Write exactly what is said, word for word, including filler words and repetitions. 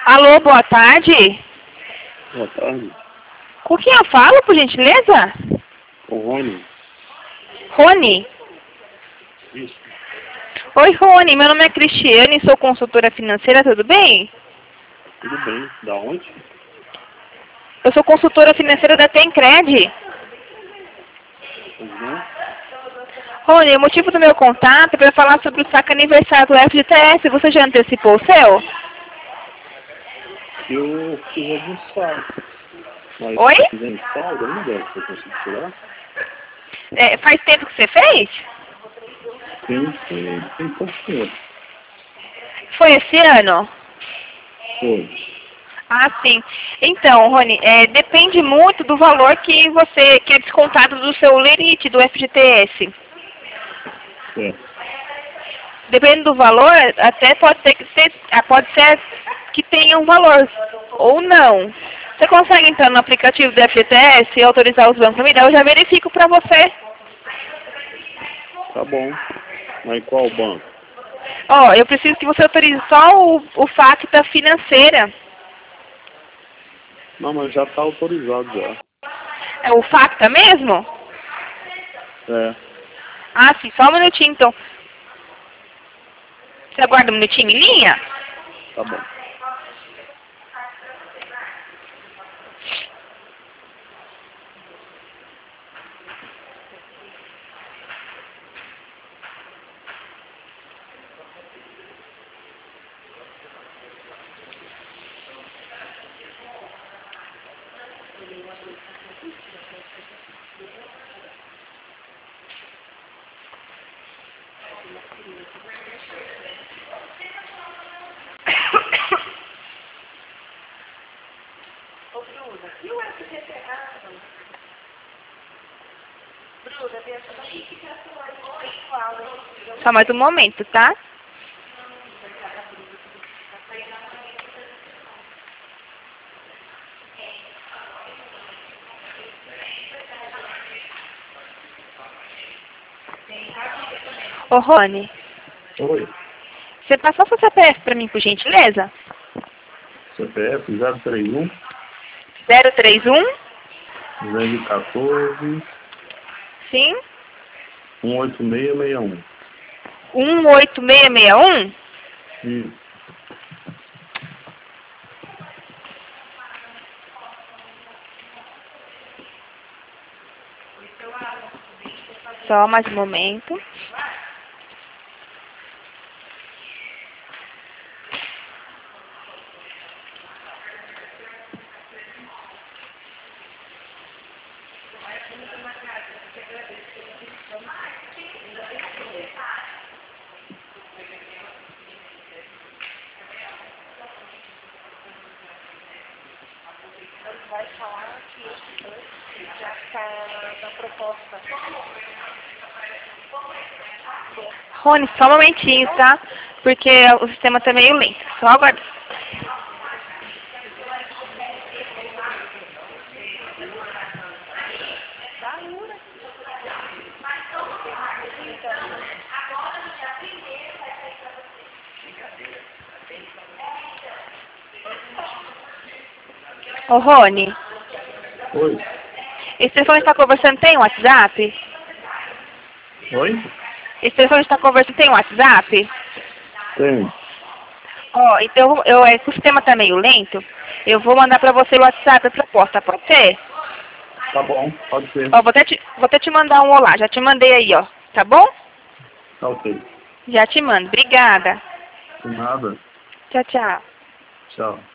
Alô, boa tarde. Boa tarde. Com quem eu falo, por gentileza? O Rony. Rony? Isso. Oi, Rony. Meu nome é Cristiane, sou consultora financeira, tudo bem? Tudo bem. Da onde? Eu sou consultora financeira da Tencred. Uhum. Rony, o motivo do meu contato é para falar sobre o saque aniversário do F G T S. Você já antecipou o seu? Eu fiz alguns saques. Mas Oi? se quiser em saldo ainda, eu consigo tirar? É, faz tempo que você fez? Tem, tem, tem pouco tempo. Foi esse ano? Foi. Ah, sim. Então, Rony, é, depende muito do valor que você que é descontado do seu lerite do F G T S. É. Dependendo do valor, até pode ser que ser, pode ser que tenha um valor ou não. Você consegue entrar no aplicativo do F G T S e autorizar os bancos para me dar? Eu já verifico para você. Tá bom. Mas qual banco? Ó, eu preciso que você autorize só o, o Facta financeira. Não, mas já tá autorizado já. É o Facta mesmo? É. Ah, sim, só um minutinho então. Você aguarda um minutinho em linha? Tá bom. Ô, Bruna, e o F G T S? Bruna, tem essa daqui. Só mais um momento, tá? Ô, Rony, Oi. você passou seu C P F pra mim, por gentileza? C P F zero três um, zero três um? duzentos e quatorze, Sim? um oito seis seis um. um oito seis seis um? Isso. Só mais um momento. Vai falar que já está na proposta. Rony, só um momentinho, tá? Porque o sistema tá meio lento. Só agora. Ô, Rony, Oi. esse telefone está conversando tem WhatsApp? Oi? Esse telefone está conversando tem WhatsApp? Tem. Ó, então, eu, é, o sistema tá meio lento. Eu vou mandar pra você no WhatsApp a proposta, pode ser? Tá bom. Pode ser. Ó, vou até, te, vou até te mandar um olá. Já te mandei aí, ó. Tá bom? Tá ok. Já te mando. Obrigada. De nada. Tchau, tchau. Tchau.